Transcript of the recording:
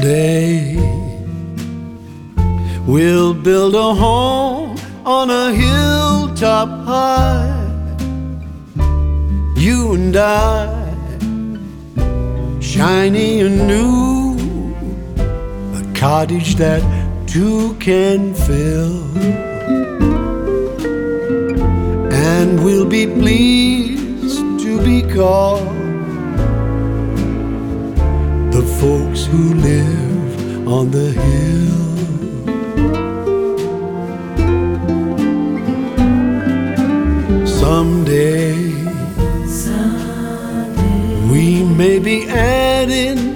Someday we'll build a home on a hilltop high, you and I, shiny and new, a cottage that two can fill. And we'll be pleased to be called the folks who live on the hill. Someday we may be adding